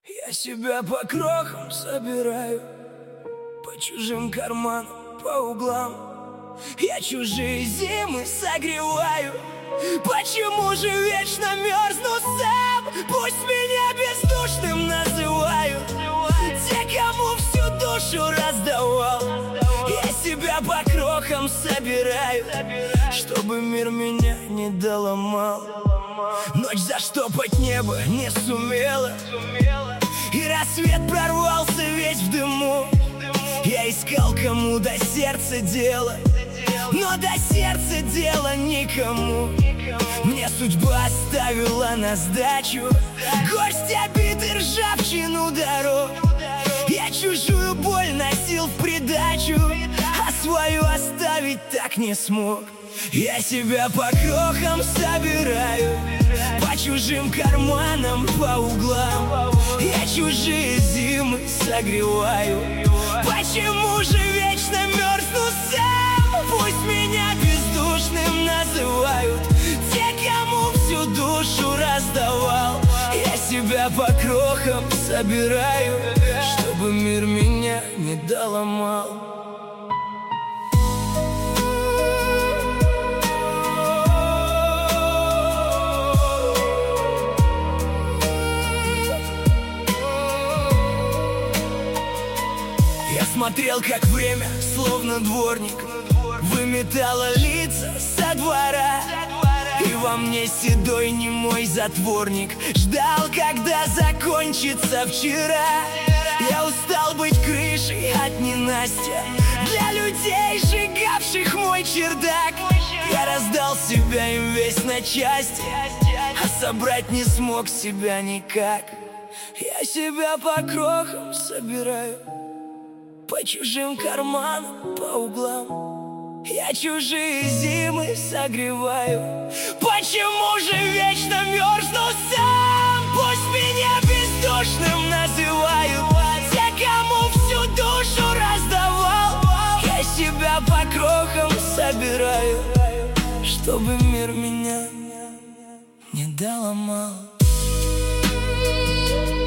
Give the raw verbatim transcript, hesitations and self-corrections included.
Я себя по крохам собираю, по чужим карманам, по углам. Я чужие зимы согреваю. Почему же вечно мерзну сам? Пусть меня бездушным называют те, кому всю душу раздавал. Я себя по крохам собираю, чтобы мир меня не доломал. Ночь заштопать небо не сумела, и рассвет прорвался весь в дыму. Я искал, кому до сердца дело, но до сердца дела никому. Мне судьба оставила на сдачу горсть обид и ржавчину дорог. Я чужую боль носил в придачу, а свою оставить так не смог. Я себя по крохам собираю, по чужим карманам, по углам. Я чужие зимы согреваю. Почему же вечно мерзну сам? Пусть меня бездушным называют те, кому всю душу раздавал. Я себя по крохам собираю, чтобы мир меня не доломал. Я смотрел, как время, словно дворник, выметало лица со двора. И во мне седой немой затворник ждал, когда закончится вчера. Я устал быть крышей от ненастья для людей, сжигавших мой чердак. Я раздал себя им весь на части, а собрать не смог себя никак. Я себя по крохам собираю, по чужим карманам, по углам. Я чужие зимы согреваю. Почему же вечно мерзну сам? Пусть меня бездушным называют те, кому всю душу раздавал. Я себя по крохам собираю, чтобы мир меня не доломал.